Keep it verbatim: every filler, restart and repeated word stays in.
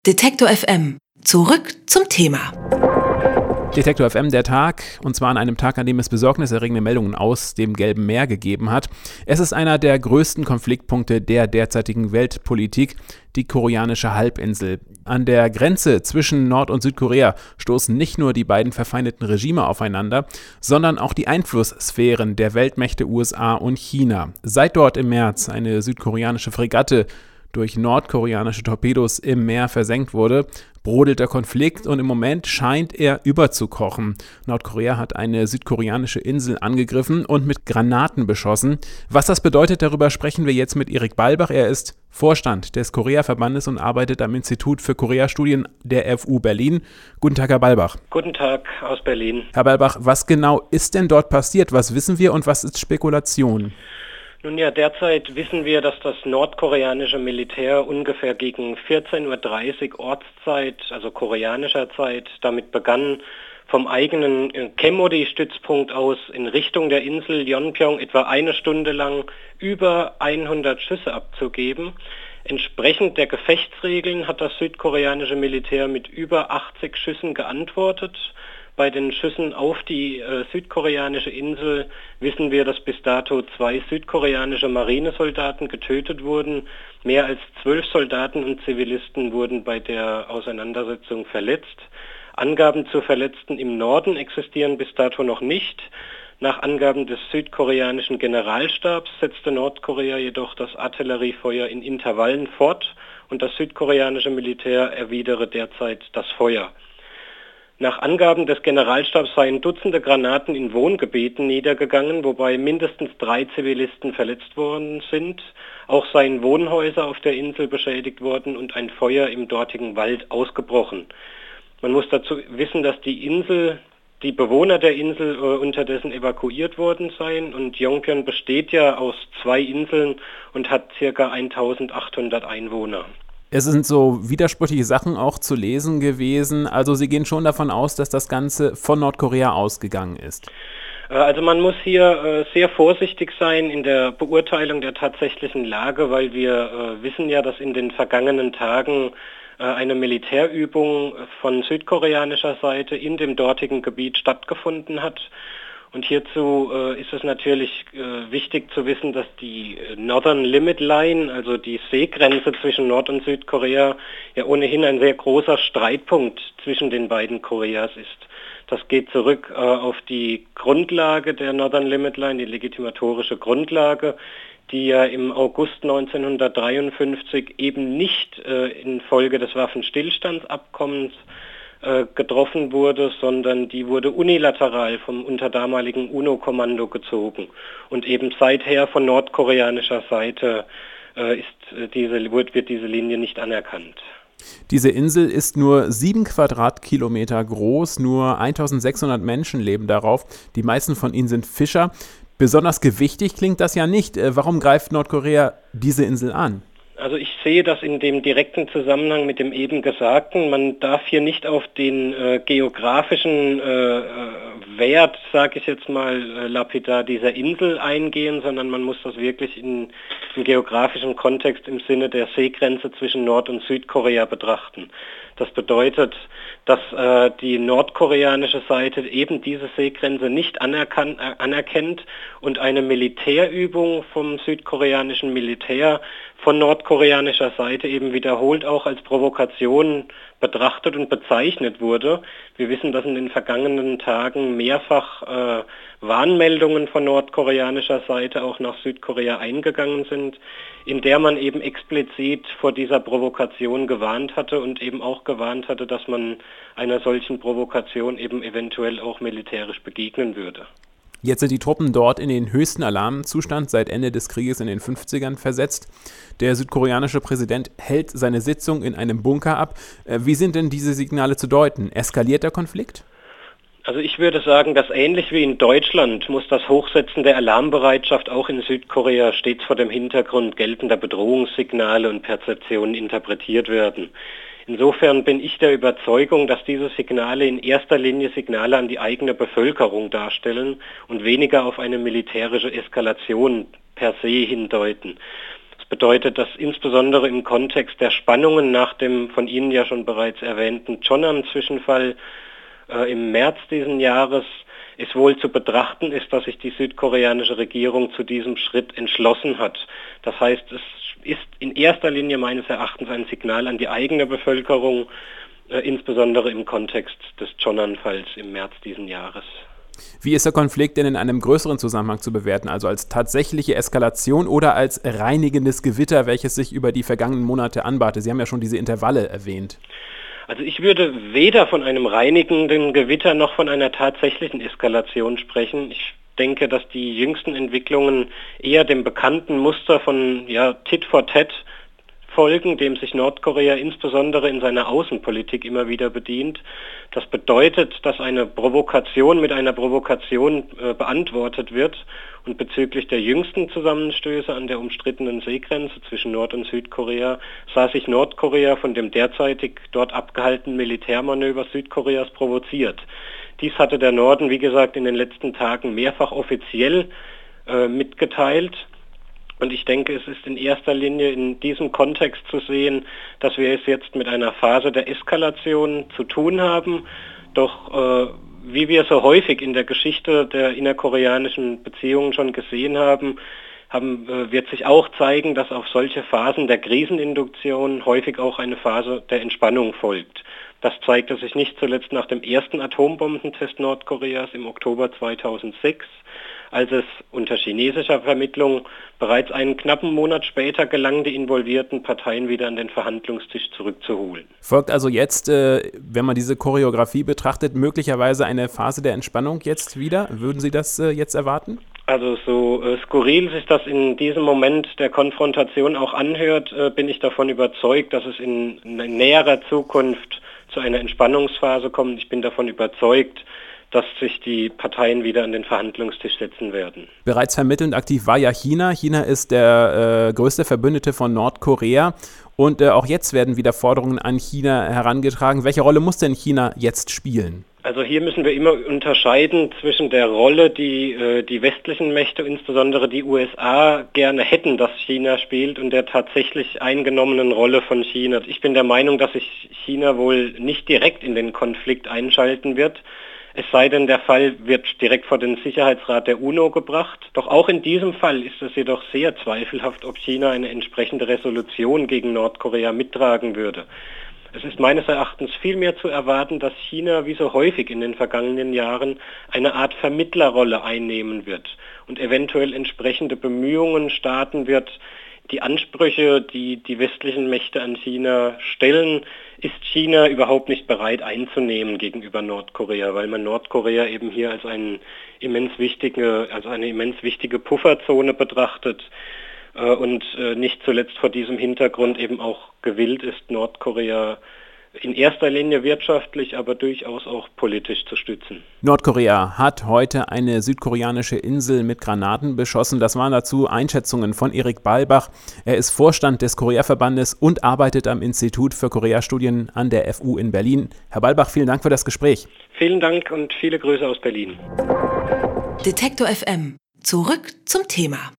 Detektor F M. Zurück zum Thema. Detektor F M, der Tag, und zwar an einem Tag, an dem es besorgniserregende Meldungen aus dem Gelben Meer gegeben hat. Es ist einer der größten Konfliktpunkte der derzeitigen Weltpolitik, die koreanische Halbinsel. An der Grenze zwischen Nord- und Südkorea stoßen nicht nur die beiden verfeindeten Regime aufeinander, sondern auch die Einflusssphären der Weltmächte U S A und China. Seit dort im März eine südkoreanische Fregatte durch nordkoreanische Torpedos im Meer versenkt wurde, brodelt der Konflikt und im Moment scheint er überzukochen. Nordkorea hat eine südkoreanische Insel angegriffen und mit Granaten beschossen. Was das bedeutet, darüber sprechen wir jetzt mit Erik Balbach. Er ist Vorstand des Korea-Verbandes und arbeitet am Institut für Koreastudien der F U Berlin. Guten Tag, Herr Balbach. Guten Tag aus Berlin. Herr Balbach, was genau ist denn dort passiert? Was wissen wir und was ist Spekulation? Nun ja, derzeit wissen wir, dass das nordkoreanische Militär ungefähr gegen vierzehn Uhr dreißig Ortszeit, also koreanischer Zeit, damit begann, vom eigenen Chemody-Stützpunkt aus in Richtung der Insel Yeonpyeong etwa eine Stunde lang über hundert Schüsse abzugeben. Entsprechend der Gefechtsregeln hat das südkoreanische Militär mit über achtzig Schüssen geantwortet. Bei den Schüssen auf die äh, südkoreanische Insel wissen wir, dass bis dato zwei südkoreanische Marinesoldaten getötet wurden. Mehr als zwölf Soldaten und Zivilisten wurden bei der Auseinandersetzung verletzt. Angaben zu Verletzten im Norden existieren bis dato noch nicht. Nach Angaben des südkoreanischen Generalstabs setzte Nordkorea jedoch das Artilleriefeuer in Intervallen fort und das südkoreanische Militär erwidere derzeit das Feuer. Nach Angaben des Generalstabs seien Dutzende Granaten in Wohngebieten niedergegangen, wobei mindestens drei Zivilisten verletzt worden sind. Auch seien Wohnhäuser auf der Insel beschädigt worden und ein Feuer im dortigen Wald ausgebrochen. Man muss dazu wissen, dass die Insel, die Bewohner der Insel äh, unterdessen evakuiert worden seien und Yeonpyeong besteht ja aus zwei Inseln und hat ca. eintausendachthundert Einwohner. Es sind so widersprüchliche Sachen auch zu lesen gewesen. Also Sie gehen schon davon aus, dass das Ganze von Nordkorea ausgegangen ist. Also man muss hier äh, sehr vorsichtig sein in der Beurteilung der tatsächlichen Lage, weil wir äh, wissen ja, dass in den vergangenen Tagen äh, eine Militärübung von südkoreanischer Seite in dem dortigen Gebiet stattgefunden hat. Und hierzu äh, ist es natürlich äh, wichtig zu wissen, dass die Northern Limit Line, also die Seegrenze zwischen Nord- und Südkorea, ja ohnehin ein sehr großer Streitpunkt zwischen den beiden Koreas ist. Das geht zurück äh, auf die Grundlage der Northern Limit Line, die legitimatorische Grundlage, die ja im August neunzehnhundertdreiundfünfzig eben nicht äh, infolge des Waffenstillstandsabkommens getroffen wurde, sondern die wurde unilateral vom unter damaligen U N O-Kommando gezogen. Und eben seither von nordkoreanischer Seite äh, ist diese, wird, wird diese Linie nicht anerkannt. Diese Insel ist nur sieben Quadratkilometer groß, nur eintausendsechshundert Menschen leben darauf. Die meisten von ihnen sind Fischer. Besonders gewichtig klingt das ja nicht. Warum greift Nordkorea diese Insel an? Also ich sehe das in dem direkten Zusammenhang mit dem eben Gesagten. Man darf hier nicht auf den äh, geografischen äh, Wert, sage ich jetzt mal, äh, lapidar dieser Insel eingehen, sondern man muss das wirklich in, im geografischen Kontext im Sinne der Seegrenze zwischen Nord- und Südkorea betrachten. Das bedeutet, dass äh, die nordkoreanische Seite eben diese Seegrenze nicht anerkannt, äh, anerkennt und eine Militärübung vom südkoreanischen Militär von nordkoreanischer Seite eben wiederholt auch als Provokation betrachtet und bezeichnet wurde. Wir wissen, dass in den vergangenen Tagen mehrfach äh, Warnmeldungen von nordkoreanischer Seite auch nach Südkorea eingegangen sind, in der man eben explizit vor dieser Provokation gewarnt hatte und eben auch gewarnt hatte, dass man einer solchen Provokation eben eventuell auch militärisch begegnen würde. Jetzt sind die Truppen dort in den höchsten Alarmzustand seit Ende des Krieges in den fünfzigern versetzt. Der südkoreanische Präsident hält seine Sitzung in einem Bunker ab. Wie sind denn diese Signale zu deuten? Eskaliert der Konflikt? Also ich würde sagen, dass ähnlich wie in Deutschland muss das Hochsetzen der Alarmbereitschaft auch in Südkorea stets vor dem Hintergrund geltender Bedrohungssignale und Perzeptionen interpretiert werden. Insofern bin ich der Überzeugung, dass diese Signale in erster Linie Signale an die eigene Bevölkerung darstellen und weniger auf eine militärische Eskalation per se hindeuten. bedeutet, dass insbesondere im Kontext der Spannungen nach dem von Ihnen ja schon bereits erwähnten Cheonan-Zwischenfall äh, im März diesen Jahres es wohl zu betrachten ist, dass sich die südkoreanische Regierung zu diesem Schritt entschlossen hat. Das heißt, es ist in erster Linie meines Erachtens ein Signal an die eigene Bevölkerung, äh, insbesondere im Kontext des Cheonan-Falls im März diesen Jahres. Wie ist der Konflikt denn in einem größeren Zusammenhang zu bewerten, also als tatsächliche Eskalation oder als reinigendes Gewitter, welches sich über die vergangenen Monate anbahnte? Sie haben ja schon diese Intervalle erwähnt. Also ich würde weder von einem reinigenden Gewitter noch von einer tatsächlichen Eskalation sprechen. Ich denke, dass die jüngsten Entwicklungen eher dem bekannten Muster von ja, Tit for Tat folgen, dem sich Nordkorea insbesondere in seiner Außenpolitik immer wieder bedient. Das bedeutet, dass eine Provokation mit einer Provokation äh, beantwortet wird. Und bezüglich der jüngsten Zusammenstöße an der umstrittenen Seegrenze zwischen Nord- und Südkorea sah sich Nordkorea von dem derzeitig dort abgehaltenen Militärmanöver Südkoreas provoziert. Dies hatte der Norden, wie gesagt, in den letzten Tagen mehrfach offiziell äh, mitgeteilt. Und ich denke, es ist in erster Linie in diesem Kontext zu sehen, dass wir es jetzt mit einer Phase der Eskalation zu tun haben. Doch äh, wie wir so häufig in der Geschichte der innerkoreanischen Beziehungen schon gesehen haben, haben äh, wird sich auch zeigen, dass auf solche Phasen der Kriseninduktion häufig auch eine Phase der Entspannung folgt. Das zeigte sich nicht zuletzt nach dem ersten Atombombentest Nordkoreas im Oktober zweitausendsechs, als es unter chinesischer Vermittlung bereits einen knappen Monat später gelang, die involvierten Parteien wieder an den Verhandlungstisch zurückzuholen. Folgt also jetzt, äh, wenn man diese Choreografie betrachtet, möglicherweise eine Phase der Entspannung jetzt wieder? Würden Sie das äh, jetzt erwarten? Also so äh, skurril sich das in diesem Moment der Konfrontation auch anhört, äh, bin ich davon überzeugt, dass es in, in näherer Zukunft zu einer Entspannungsphase kommt. Ich bin davon überzeugt, dass sich die Parteien wieder an den Verhandlungstisch setzen werden. Bereits vermittelnd aktiv war ja China. China ist der äh, größte Verbündete von Nordkorea. Und äh, auch jetzt werden wieder Forderungen an China herangetragen. Welche Rolle muss denn China jetzt spielen? Also hier müssen wir immer unterscheiden zwischen der Rolle, die äh, die westlichen Mächte, insbesondere die U S A, gerne hätten, dass China spielt, und der tatsächlich eingenommenen Rolle von China. Ich bin der Meinung, dass sich China wohl nicht direkt in den Konflikt einschalten wird. Es sei denn, der Fall wird direkt vor den Sicherheitsrat der UNO gebracht. Doch auch in diesem Fall ist es jedoch sehr zweifelhaft, ob China eine entsprechende Resolution gegen Nordkorea mittragen würde. Es ist meines Erachtens vielmehr zu erwarten, dass China wie so häufig in den vergangenen Jahren eine Art Vermittlerrolle einnehmen wird und eventuell entsprechende Bemühungen starten wird. Die Ansprüche, die die westlichen Mächte an China stellen, ist China überhaupt nicht bereit einzunehmen gegenüber Nordkorea, weil man Nordkorea eben hier als, einen immens wichtige, als eine immens wichtige Pufferzone betrachtet äh, und äh, nicht zuletzt vor diesem Hintergrund eben auch gewillt ist, Nordkorea in erster Linie wirtschaftlich, aber durchaus auch politisch zu stützen. Nordkorea hat heute eine südkoreanische Insel mit Granaten beschossen. Das waren dazu Einschätzungen von Erik Balbach. Er ist Vorstand des Korea-Verbandes und arbeitet am Institut für Korea-Studien an der F U in Berlin. Herr Balbach, vielen Dank für das Gespräch. Vielen Dank und viele Grüße aus Berlin. Detektor F M. Zurück zum Thema.